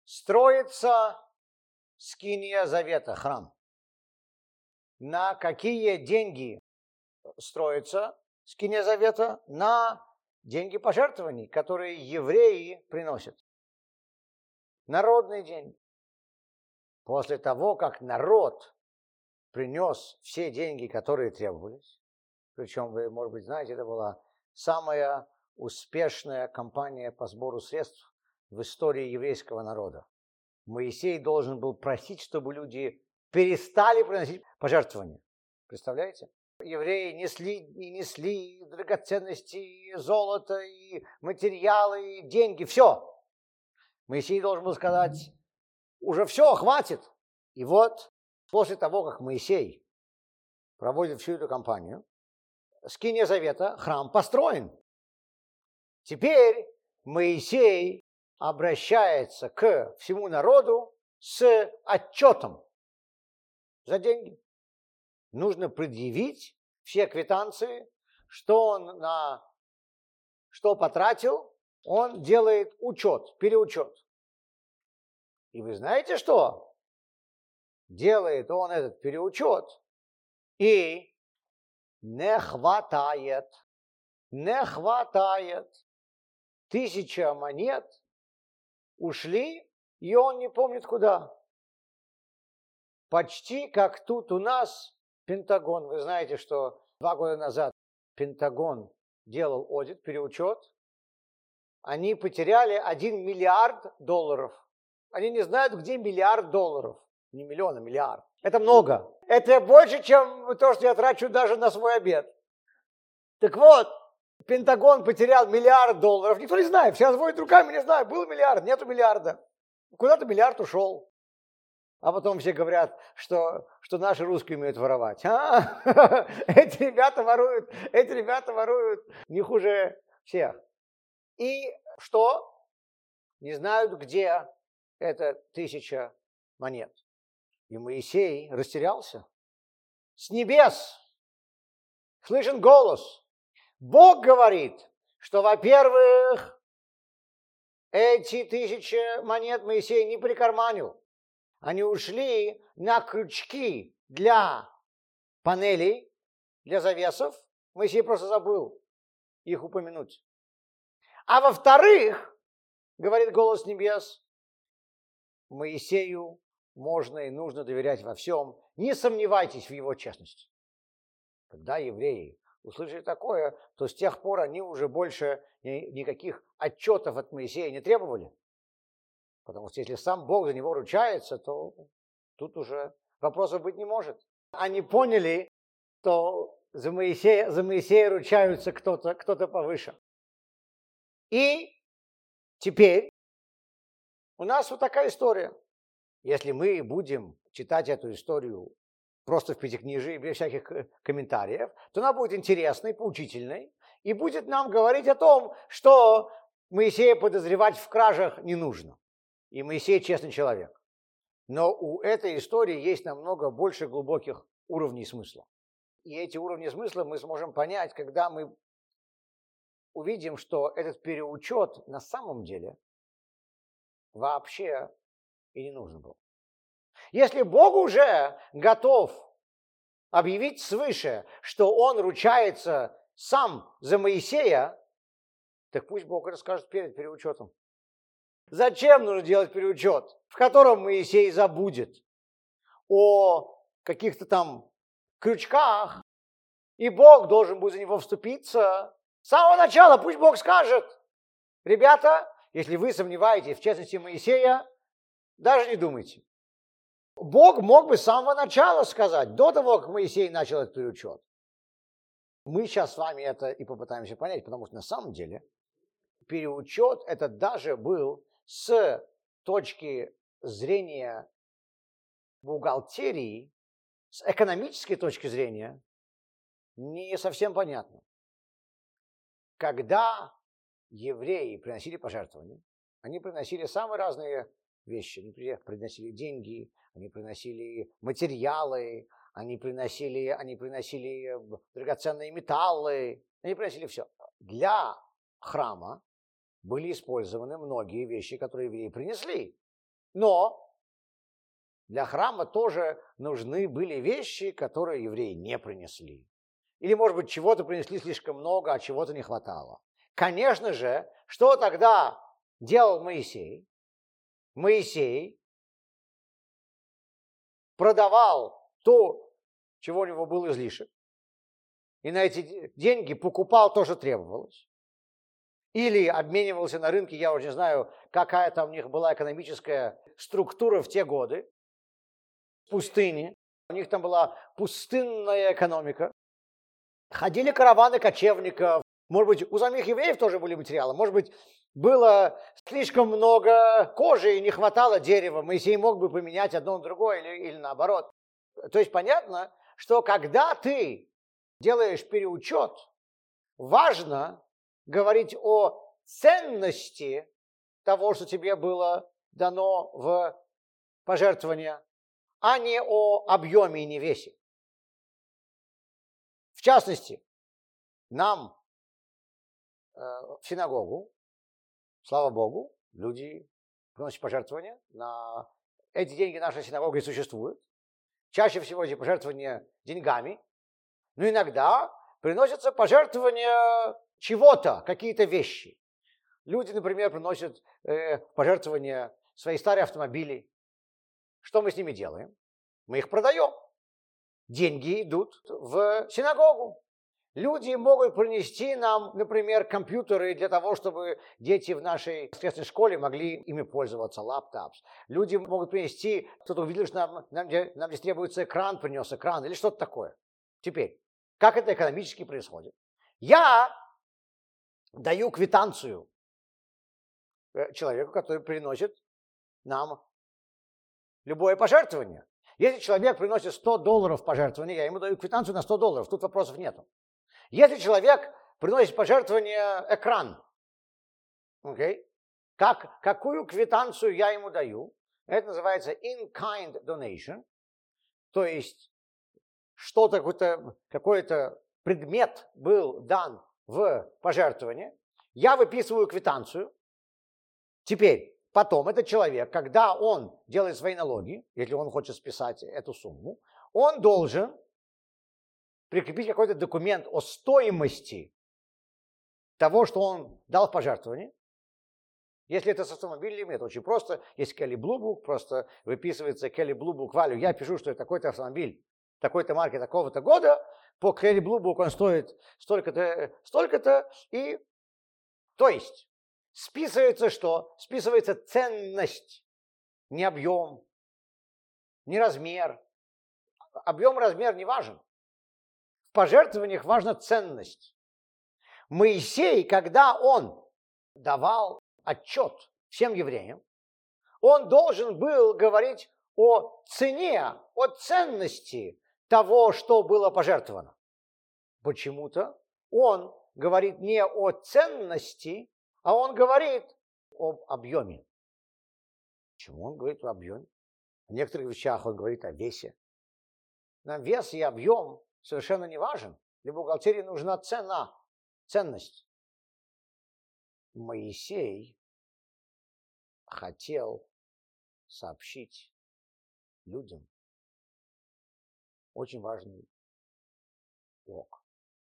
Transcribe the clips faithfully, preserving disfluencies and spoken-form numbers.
Строится скиния завета, храм. На какие деньги строится скиния завета? На деньги пожертвований, которые евреи приносят. Народные деньги. После того, как народ принес все деньги, которые требовались, причем вы, может быть, знаете, это была самая успешная кампания по сбору средств в истории еврейского народа. Моисей должен был просить, чтобы люди перестали приносить пожертвования. Представляете? Евреи несли и несли драгоценности, и золото, и материалы, и деньги, все. Моисей должен был сказать, уже все, хватит. И вот после того, как Моисей проводит всю эту кампанию, скиния завета, храм построен. Теперь Моисей обращается к всему народу с отчетом за деньги. Нужно предъявить все квитанции, что он на что потратил, он делает учет, переучет. И вы знаете что? Делает он этот переучет и не хватает, не хватает. Тысяча монет ушли, и он не помнит куда. Почти как тут у нас Пентагон. Вы знаете, что два года назад Пентагон делал аудит, переучет. Они потеряли один миллиард долларов. Они не знают, где миллиард долларов. Не миллион, а миллиард. Это много. Это больше, чем то, что я трачу даже на свой обед. Так вот, Пентагон потерял миллиард долларов. Никто не знает. Все разводят руками, не знаю, был миллиард, нету миллиарда. Куда-то миллиард ушел. А потом все говорят, что, что наши русские умеют воровать. А? Эти ребята воруют, эти ребята воруют не хуже всех. И что? Не знают, где эта тысяча монет. И Моисей растерялся. С небес слышен голос. Бог говорит, что, во-первых, эти тысячи монет Моисей не прикарманил. Они ушли на крючки для панелей, для завесов. Моисей просто забыл их упомянуть. А во-вторых, говорит голос небес, Моисею можно и нужно доверять во всем. Не сомневайтесь в его честности. Когда евреи услышали такое, то с тех пор они уже больше никаких отчетов от Моисея не требовали. Потому что если сам Бог за него ручается, то тут уже вопросов быть не может. Они поняли, что за Моисея, за Моисея ручаются кто-то, кто-то повыше. И теперь у нас вот такая история. Если мы будем читать эту историю просто в пятикнижии, без всяких комментариев, то она будет интересной, поучительной, и будет нам говорить о том, что Моисея подозревать в кражах не нужно. И Моисей честный человек. Но у этой истории есть намного больше глубоких уровней смысла. И эти уровни смысла мы сможем понять, когда мы увидим, что этот переучет на самом деле вообще и не нужен был. Если Бог уже готов объявить свыше, что Он ручается сам за Моисея, так пусть Бог это скажет перед переучетом. Зачем нужно делать переучет, в котором Моисей забудет о каких-то там крючках, и Бог должен будет за него вступиться? С самого начала пусть Бог скажет: ребята, если вы сомневаетесь в честности Моисея, даже не думайте. Бог мог бы с самого начала сказать, до того, как Моисей начал этот переучет. Мы сейчас с вами это и попытаемся понять, потому что на самом деле переучет это даже был с точки зрения бухгалтерии, с экономической точки зрения, не совсем понятно. Когда евреи приносили пожертвования, они приносили самые разные вещи. Они приносили деньги, они приносили материалы, они приносили, они приносили драгоценные металлы, они приносили все. Для храма были использованы многие вещи, которые евреи принесли. Но для храма тоже нужны были вещи, которые евреи не принесли. Или, может быть, чего-то принесли слишком много, а чего-то не хватало. Конечно же, что тогда делал Моисей? Моисей продавал то, чего у него был излишек, и на эти деньги покупал то, что требовалось. Или обменивался на рынке, я уже не знаю, какая там у них была экономическая структура в те годы, в пустыне. У них там была пустынная экономика. Ходили караваны кочевников. Может быть, у самих евреев тоже были материалы. Может быть, было слишком много кожи и не хватало дерева. Моисей мог бы поменять одно на другое или, или наоборот. То есть понятно, что когда ты делаешь переучет, важно говорить о ценности того, что тебе было дано в пожертвование, а не о объеме и не весе. В частности, нам э, в синагогу, слава Богу, люди приносят пожертвования. На эти деньги наша синагога и существует. Чаще всего эти пожертвования деньгами, но иногда приносятся пожертвования чего-то, какие-то вещи. Люди, например, приносят э, пожертвования свои старые автомобили. Что мы с ними делаем? Мы их продаем. Деньги идут в синагогу. Люди могут принести нам, например, компьютеры для того, чтобы дети в нашей воскресной школе могли ими пользоваться, лаптопс. Люди могут принести, кто-то увидел, что нам, нам, нам здесь требуется экран, принес экран или что-то такое. Теперь, как это экономически происходит? Я даю квитанцию человеку, который приносит нам любое пожертвование. Если человек приносит сто долларов пожертвования, я ему даю квитанцию на сто долларов, тут вопросов нету. Если человек приносит пожертвование экран, okay, как, какую квитанцию я ему даю? Это называется in-kind donation, то есть что-то, какой-то, какой-то предмет был дан в пожертвование, я выписываю квитанцию. Теперь, потом этот человек, когда он делает свои налоги, если он хочет списать эту сумму, он должен прикрепить какой-то документ о стоимости того, что он дал в пожертвование. Если это с автомобилем, это очень просто. Есть Kelly Blue Book, просто выписывается Kelly Blue Book value. Я пишу, что это такой-то автомобиль, такой-то марки, такого-то года. По Kelly Blue Book он стоит столько-то, столько-то. И, то есть, списывается что? Списывается ценность, не объем, не размер. Объем и размер не важен. В пожертвованиях важна ценность. Моисей, когда он давал отчет всем евреям, он должен был говорить о цене, о ценности того, что было пожертвовано. Почему-то он говорит не о ценности, а он говорит об объеме. Почему он говорит о объеме? В некоторых вещах он говорит о весе. Нам вес и объем совершенно не важен. Для бухгалтерии нужна цена, ценность. Моисей хотел сообщить людям очень важный урок.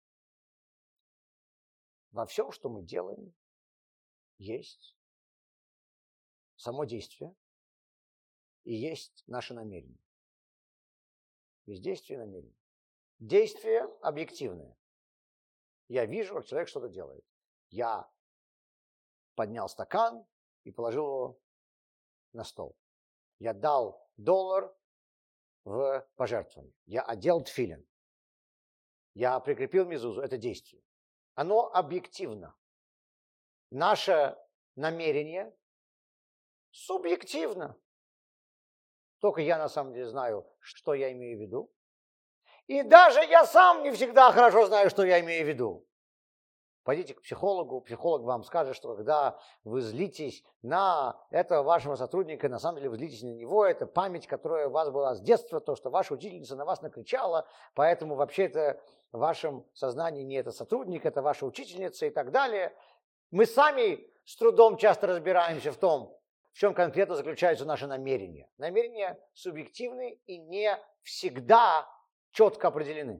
Во всем, что мы делаем, есть само действие и есть наше намерение. Есть действие и намерение. Действие объективное. Я вижу, как человек что-то делает. Я поднял стакан и положил его на стол. Я дал доллар в пожертвование. Я одел тфилин. Я прикрепил мезузу. Это действие. Оно объективно. Наше намерение субъективно. Только я на самом деле знаю, что я имею в виду. И даже я сам не всегда хорошо знаю, что я имею в виду. Пойдите к психологу, психолог вам скажет, что когда вы злитесь на этого вашего сотрудника, на самом деле вы злитесь на него, это память, которая у вас была с детства, то, что ваша учительница на вас накричала, поэтому вообще-то в вашем сознании не это сотрудник, это ваша учительница и так далее. Мы сами с трудом часто разбираемся в том, в чем конкретно заключаются наши намерения. Намерения субъективны и не всегда четко определены.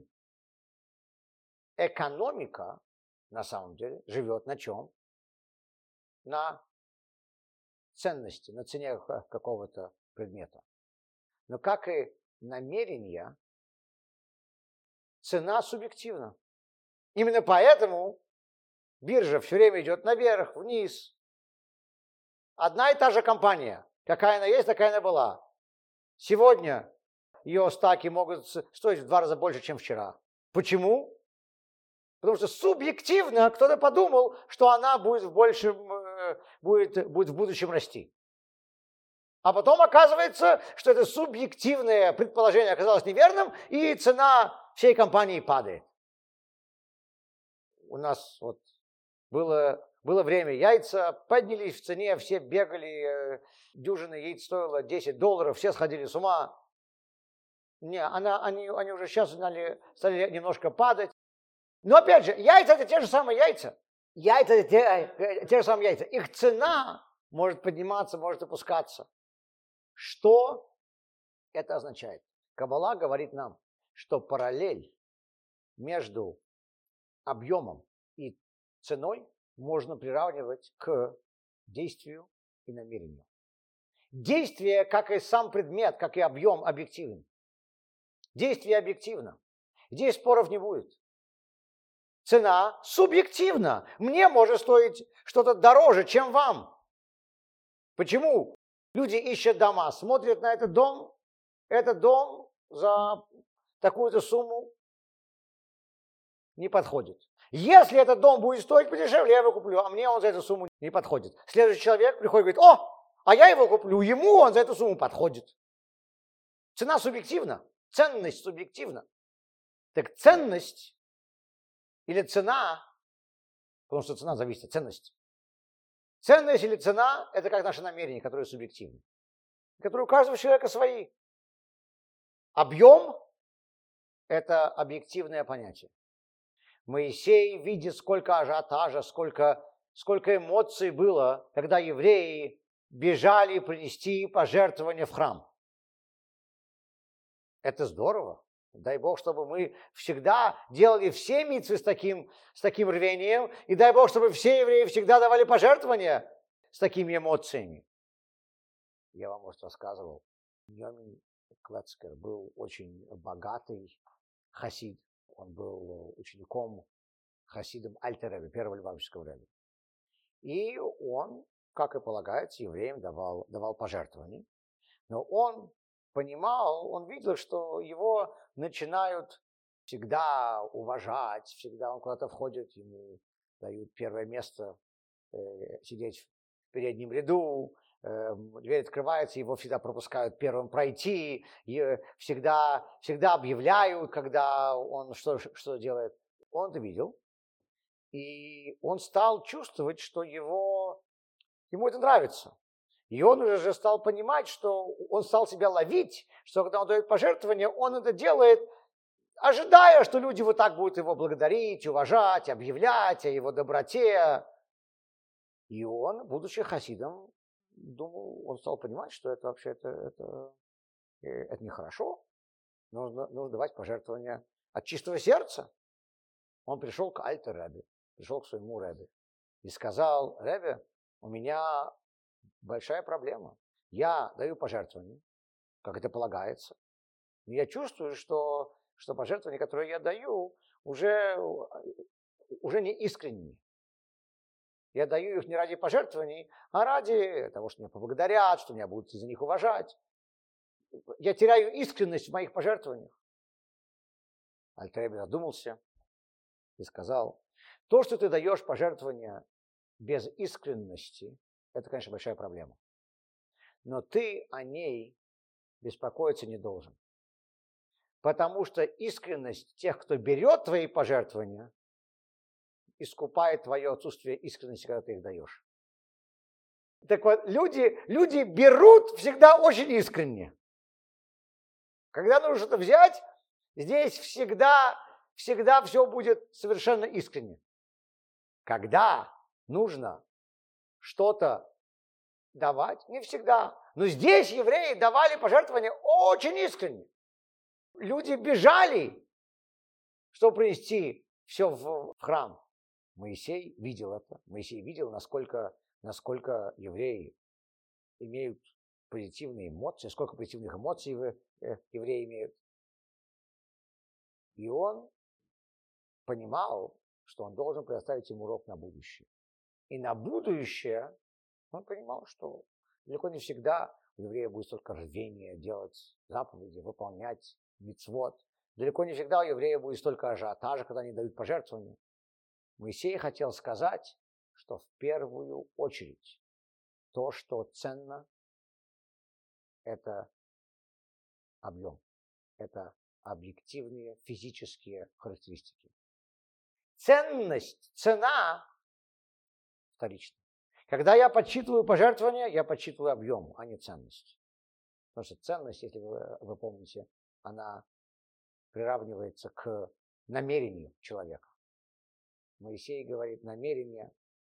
Экономика, на самом деле, живет на чем? На ценности, на цене какого-то предмета. Но как и намерения, цена субъективна. Именно поэтому биржа все время идет наверх, вниз. Одна и та же компания. Какая она есть, такая она была. Сегодня ее стаки могут стоить в два раза больше, чем вчера. Почему? Потому что субъективно кто-то подумал, что она будет в, большем, будет, будет в будущем расти. А потом оказывается, что это субъективное предположение оказалось неверным, и цена всей компании падает. У нас вот было, было время, яйца поднялись в цене, все бегали, дюжина яиц стоила десять долларов, все сходили с ума. Не, она, они, они уже сейчас стали, стали немножко падать. Но опять же, яйца это те же самые яйца. Яйца это те, те же самые яйца. Их цена может подниматься, может опускаться. Что это означает? Каббала говорит нам, что параллель между объемом и ценой можно приравнивать к действию и намерению. Действие, как и сам предмет, как и объем, объективен. Действие объективно. Здесь споров не будет. Цена субъективна. Мне может стоить что-то дороже, чем вам. Почему? Люди ищут дома, смотрят на этот дом, этот дом за такую-то сумму не подходит. Если этот дом будет стоить подешевле, я его куплю, а мне он за эту сумму не подходит. Следующий человек приходит и говорит: о, а я его куплю, ему он за эту сумму подходит. Цена субъективна, ценность субъективна. Так ценность или цена, потому что цена зависит от ценности. Ценность или цена – это как наши намерения, которые субъективны, которые у каждого человека свои. Объем – это объективное понятие. Моисей видит, сколько ажиотажа, сколько, сколько эмоций было, когда евреи бежали принести пожертвования в храм. Это здорово. Дай Бог, чтобы мы всегда делали все мицвы с таким, с таким рвением, и дай Бог, чтобы все евреи всегда давали пожертвования с такими эмоциями. Я вам, может, рассказывал, Йомин Клецкер был очень богатый хасид. Он был учеником хасидом Альтер Ребе, первого Любавического Ребе. И он, как и полагается, евреям давал, давал пожертвования. Но он понимал, он видел, что его начинают всегда уважать, всегда он куда-то входит, ему дают первое место э, сидеть в переднем ряду, э, дверь открывается, его всегда пропускают первым пройти, и всегда, всегда объявляют, когда он что, что делает. Он это видел, и он стал чувствовать, что его, ему это нравится. И он уже стал понимать, что он стал себя ловить, что когда он дает пожертвования, он это делает, ожидая, что люди вот так будут его благодарить, уважать, объявлять о его доброте. И он, будучи хасидом, думал, он стал понимать, что это вообще это, это, это нехорошо. Нужно, нужно давать пожертвования от чистого сердца. Он пришел к Альтер Ребе, пришел к своему Ребе и сказал: Ребе, у меня большая проблема. Я даю пожертвования, как это полагается. Но я чувствую, что, что пожертвования, которые я даю, уже, уже не искренние. Я даю их не ради пожертвований, а ради того, что меня поблагодарят, что меня будут за них уважать. Я теряю искренность в моих пожертвованиях. Альтер Ребе задумался и сказал: то, что ты даешь пожертвования без искренности, это, конечно, большая проблема. Но ты о ней беспокоиться не должен. Потому что искренность тех, кто берет твои пожертвования, искупает твое отсутствие искренности, когда ты их даешь. Так вот, люди, люди берут всегда очень искренне. Когда нужно что-то взять, здесь всегда, всегда все будет совершенно искренне. Когда нужно что-то давать, не всегда. Но здесь евреи давали пожертвования очень искренне. Люди бежали, чтобы принести все в храм. Моисей видел это. Моисей видел, насколько, насколько евреи имеют позитивные эмоции, сколько позитивных эмоций евреи имеют. И он понимал, что он должен предоставить им урок на будущее. И на будущее он понимал, что далеко не всегда у еврея будет столько рвения делать заповеди, выполнять мицвот. Далеко не всегда у еврея будет столько ажиотажа, когда они дают пожертвования. Моисей хотел сказать, что в первую очередь то, что ценно, это объем, это объективные физические характеристики. Ценность, цена вторична. Когда я подсчитываю пожертвования, я подсчитываю объем, а не ценность. Потому что ценность, если вы, вы помните, она приравнивается к намерению человека. Моисей говорит, намерение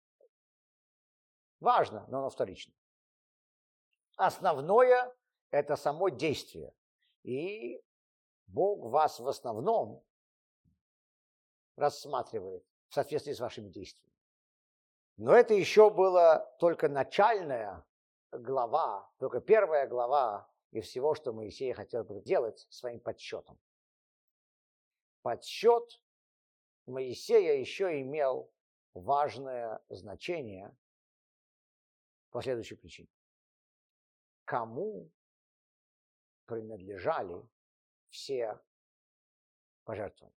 важно, но оно вторично. Основное – это само действие. И Бог вас в основном рассматривает в соответствии с вашими действиями. Но это еще была только начальная глава, только первая глава из всего, что Моисей хотел бы делать своим подсчетом. Подсчет Моисея еще имел важное значение по следующей причине. Кому принадлежали все пожертвования?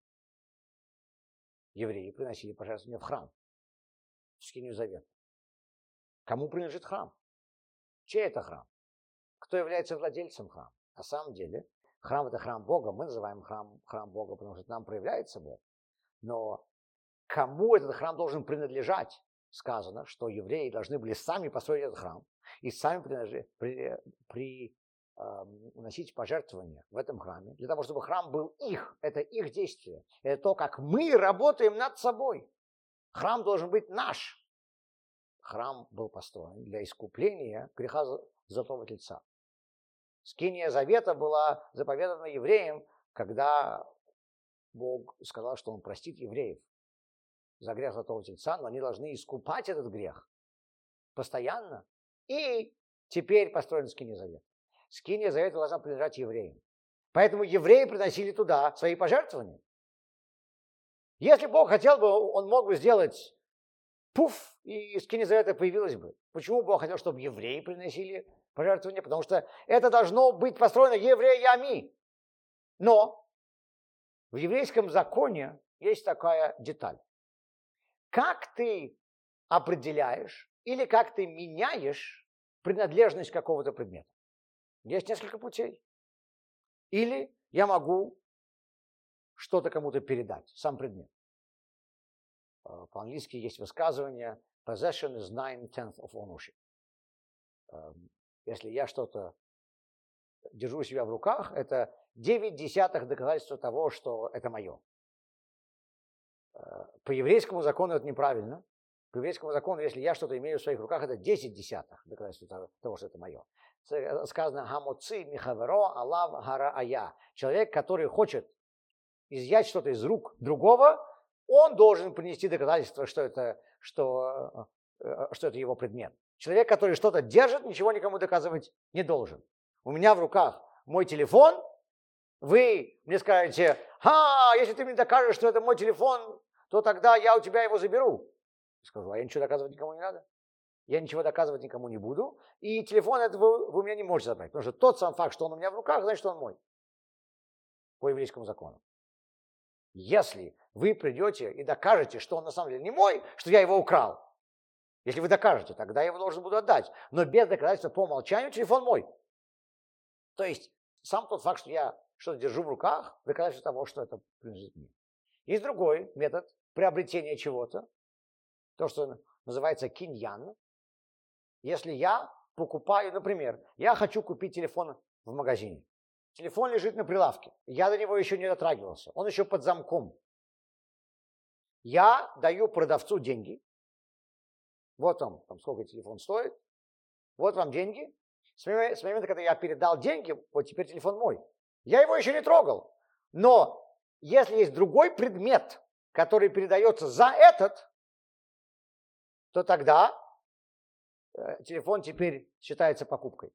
Евреи приносили пожертвования в храм, в скинию завета. Кому принадлежит храм? Чей это храм? Кто является владельцем храма? На самом деле, храм – это храм Бога. Мы называем храм, храм Бога, потому что там проявляется Бог. Но кому этот храм должен принадлежать? Сказано, что евреи должны были сами построить этот храм и сами при, при, э, носить пожертвования в этом храме, для того, чтобы храм был их. Это их действие. Это то, как мы работаем над собой. Храм должен быть наш. Храм был построен для искупления греха Золотого Тельца. Скиния Завета была заповедана евреям, когда Бог сказал, что Он простит евреев за грех Золотого Тельца, но они должны искупать этот грех постоянно. И теперь построена Скиния Завета. Скиния Завета должна принадлежать евреям. Поэтому евреи приносили туда свои пожертвования. Если Бог хотел бы, Он мог бы сделать пуф, и Скиния Завета появилась бы. Почему Бог хотел, чтобы евреи приносили пожертвования? Потому что это должно быть построено евреями. Но в еврейском законе есть такая деталь. Как ты определяешь или как ты меняешь принадлежность какого-то предмета? Есть несколько путей. Или я могу что-то кому-то передать, сам предмет. По-английски есть высказывание possession is nine tenths of ownership. Если я что-то держу у себя в руках, это девять десятых доказательства того, что это мое. По еврейскому закону это неправильно. По еврейскому закону, если я что-то имею в своих руках, это десять десятых доказательства того, что это мое. Сказано «Хамоци михаверо алав хараая». Человек, который хочет изъять что-то из рук другого, он должен принести доказательство, что это, что, что это его предмет. Человек, который что-то держит, ничего никому доказывать не должен. У меня в руках мой телефон, вы мне скажете, а, если ты мне докажешь, что это мой телефон, то тогда я у тебя его заберу. Скажу, а я ничего доказывать никому не надо. Я ничего доказывать никому не буду. И телефон этот вы, вы у меня не можете забрать. Потому что тот сам факт, что он у меня в руках, значит, что он мой. По еврейскому закону. Если вы придете и докажете, что он на самом деле не мой, что я его украл, если вы докажете, тогда я его должен буду отдать. Но без доказательства по умолчанию телефон мой. То есть сам тот факт, что я что-то держу в руках, доказательство того, что это принадлежит мне. Есть другой метод приобретения чего-то, то, что называется киньян. Если я покупаю, например, я хочу купить телефон в магазине. Телефон лежит на прилавке, я до него еще не дотрагивался, он еще под замком. Я даю продавцу деньги, вот он, там сколько телефон стоит, вот вам деньги. С момента, когда я передал деньги, вот теперь телефон мой. Я его еще не трогал. Но если есть другой предмет, который передается за этот, то тогда телефон теперь считается покупкой.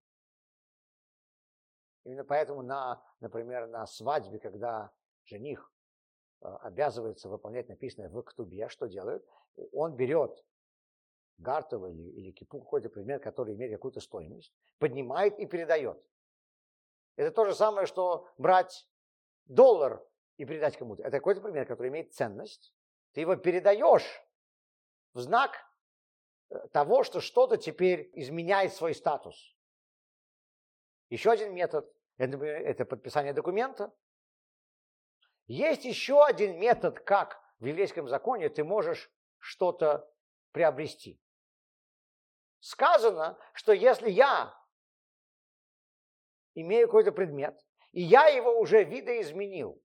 Именно поэтому, на, например, на свадьбе, когда жених обязывается выполнять написанное в ктубе, что делает? Он берет гартов или, или кипу, какой-то предмет, который имеет какую-то стоимость, поднимает и передает. Это то же самое, что брать доллар и передать кому-то. Это какой-то предмет, который имеет ценность. Ты его передаешь в знак того, что что-то теперь изменяет свой статус. Еще один метод – это, это подписание документа. Есть еще один метод, как в еврейском законе ты можешь что-то приобрести. Сказано, что если я имею какой-то предмет, и я его уже видоизменил,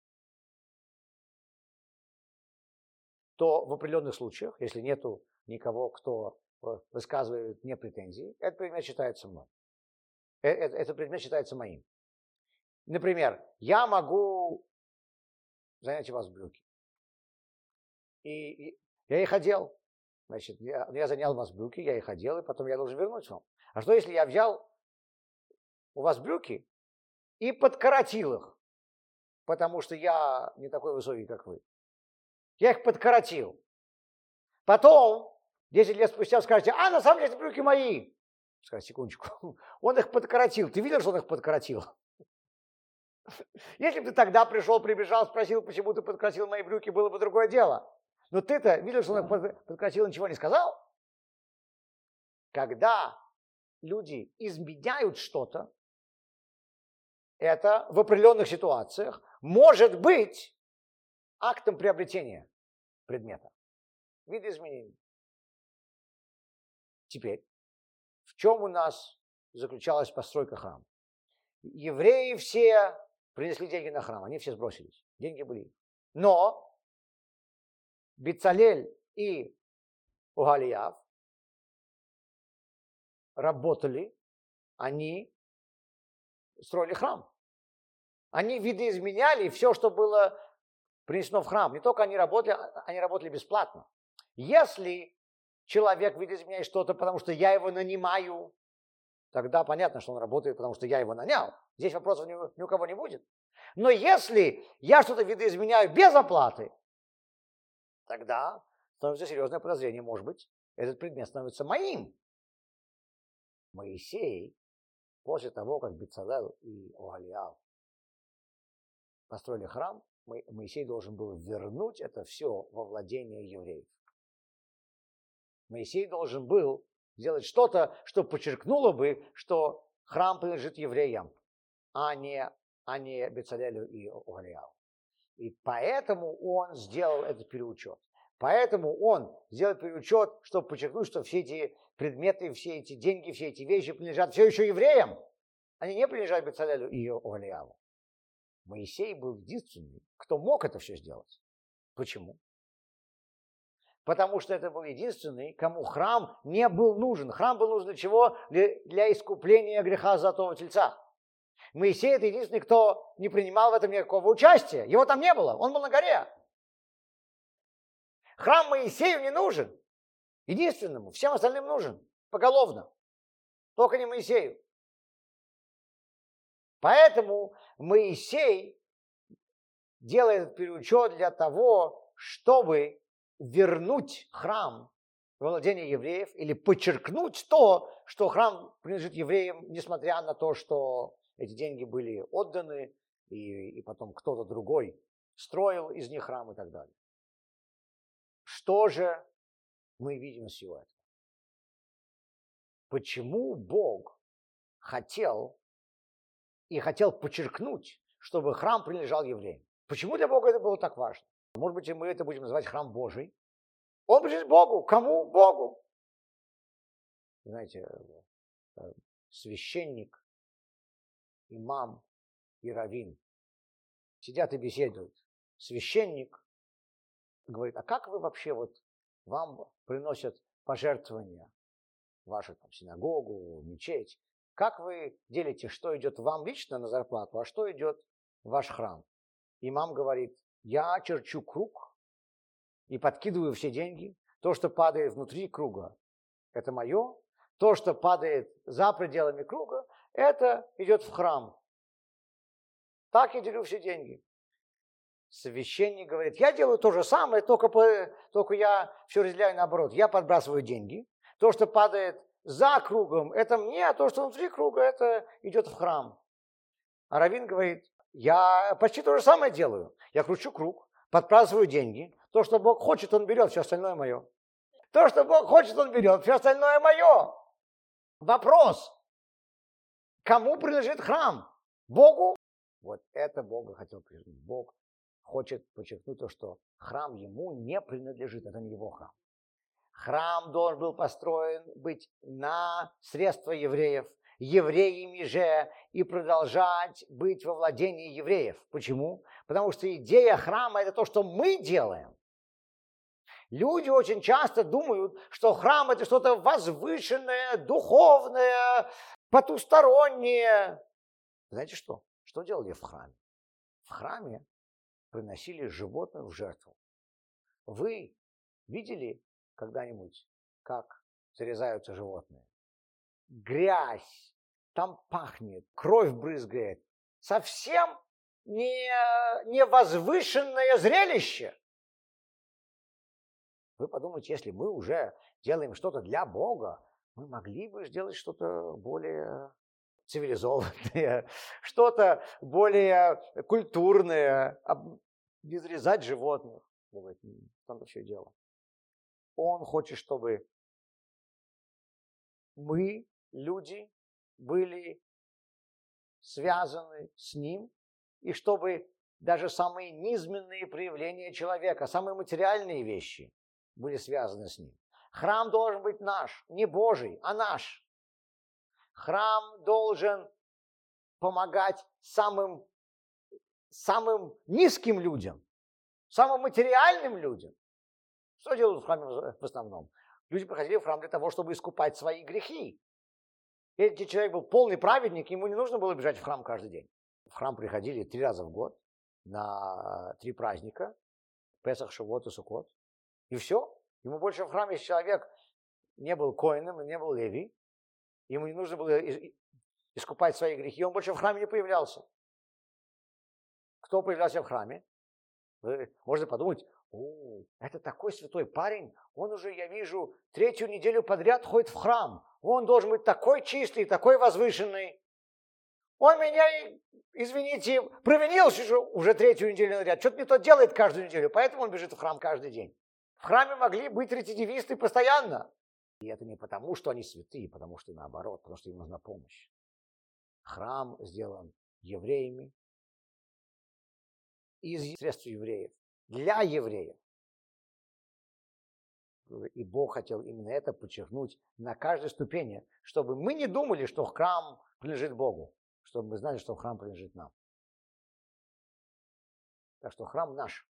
то в определенных случаях, если нету никого, кто высказывает мне претензии, этот предмет считается мной. Этот предмет считается моим. Например, я могу занять у вас брюки. И, и я их одел. Значит, я, я занял у вас брюки, я их одел, и потом я должен вернуть вам. А что, если я взял у вас брюки и подкоротил их, потому что я не такой высокий, как вы? Я их подкоротил. Потом, десять лет спустя, скажете, а, на самом деле, эти брюки мои. Скажите, секундочку. Он их подкоротил. Ты видел, что он их подкоротил? Если бы ты тогда пришел, прибежал, спросил, почему ты подкоротил мои брюки, было бы другое дело. Но ты-то видел, что он их подкоротил, ничего не сказал? Когда люди изменяют что-то, это в определенных ситуациях может быть актом приобретения предмета. Вид изменений. Теперь, в чем у нас заключалась постройка храма? Евреи все принесли деньги на храм, они все сбросились, деньги были. Но Бецалель и Огалияв работали, они строили храм. Они видоизменяли все, что было принесено в храм. Не только они работали, они работали бесплатно. Если человек видоизменяет что-то, потому что я его нанимаю, тогда понятно, что он работает, потому что я его нанял. Здесь вопросов ни, ни у кого не будет. Но если я что-то видоизменяю без оплаты, тогда становится серьезное подозрение, может быть, этот предмет становится моим. Моисей, после того, как Бецалел и Огалияв построили храм, Моисей должен был вернуть это все во владение евреев. Моисей должен был сделать что-то, что подчеркнуло бы, что храм принадлежит евреям, а не, а не Бецалелю и Огалиаву. И поэтому он сделал этот переучет. Поэтому он сделал переучет, чтобы подчеркнуть, что все эти предметы, все эти деньги, все эти вещи принадлежат все еще евреям. Они не принадлежат Бецалелю и Огалиаву. Моисей был единственный, кто мог это все сделать. Почему? Потому что это был единственный, кому храм не был нужен. Храм был нужен для чего? Для искупления греха золотого тельца. Моисей – это единственный, кто не принимал в этом никакого участия. Его там не было, он был на горе. Храм Моисею не нужен. Единственному, всем остальным нужен. Поголовно. Только не Моисею. Поэтому Моисей делает этот переучет для того, чтобы вернуть храм в владение евреев или подчеркнуть то, что храм принадлежит евреям, несмотря на то, что эти деньги были отданы, и, и потом кто-то другой строил из них храм и так далее. Что же мы видим из всего этого? Почему Бог хотел и хотел подчеркнуть, чтобы храм принадлежал евреям? Почему для Бога это было так важно? Может быть, мы это будем называть храм Божий. Он принадлежит Богу. Кому? Богу. Знаете, священник, имам и раввин сидят и беседуют. Священник говорит, а как вы вообще, вот вам приносят пожертвования вашу там, синагогу, мечеть, как вы делите, что идет вам лично на зарплату, а что идет в ваш храм? Имам говорит, я черчу круг и подкидываю все деньги. То, что падает внутри круга, это мое. То, что падает за пределами круга, это идет в храм. Так я делю все деньги. Священник говорит, я делаю то же самое, только, по, только я все разделяю наоборот. Я подбрасываю деньги. То, что падает за кругом, это мне, а то, что внутри круга, это идет в храм. А раввин говорит, я почти то же самое делаю. Я кручу круг, подбрасываю деньги. То, что Бог хочет, Он берет, все остальное мое. То, что Бог хочет, Он берет, все остальное мое. Вопрос, кому принадлежит храм? Богу? Вот это Бога хотел подчеркнуть. Бог хочет подчеркнуть то, что храм ему не принадлежит, это не его храм. Храм должен был построен быть на средства евреев, евреями же, и продолжать быть во владении евреев. Почему? Потому что идея храма – это то, что мы делаем. Люди очень часто думают, что храм – это что-то возвышенное, духовное, потустороннее. Знаете что? Что делали в храме? В храме приносили животных в жертву. Вы видели когда-нибудь, как зарезаются животные? Грязь, там пахнет, кровь брызгает. Совсем не, не возвышенное зрелище. Вы подумайте, если мы уже делаем что-то для Бога, мы могли бы сделать что-то более цивилизованное, что-то более культурное, не зарезать животных. В том-то все дело. Он хочет, чтобы мы, люди, были связаны с Ним, и чтобы даже самые низменные проявления человека, самые материальные вещи были связаны с Ним. Храм должен быть наш, не Божий, а наш. Храм должен помогать самым, самым низким людям, самым материальным людям. Что делают в храме в основном? Люди приходили в храм для того, чтобы искупать свои грехи. Если человек был полный праведник, ему не нужно было бежать в храм каждый день. В храм приходили три раза в год на три праздника: Песах, Шавуот и Суккот. И все. Ему больше в храме, если человек не был коэном и не был леви, ему не нужно было искупать свои грехи, он больше в храме не появлялся. Кто появлялся в храме? Можно подумать, о, это такой святой парень, он уже, я вижу, третью неделю подряд ходит в храм. Он должен быть такой чистый, такой возвышенный. Он меня, извините, провинился уже третью неделю подряд. Что-то не то делает каждую неделю, поэтому он бежит в храм каждый день. В храме могли быть рецидивисты постоянно. И это не потому, что они святые, потому что наоборот, потому что им нужна помощь. Храм сделан евреями, из средств евреев, для евреев. И Бог хотел именно это подчеркнуть на каждой ступени, чтобы мы не думали, что храм принадлежит Богу, чтобы мы знали, что храм принадлежит нам. Так что храм наш.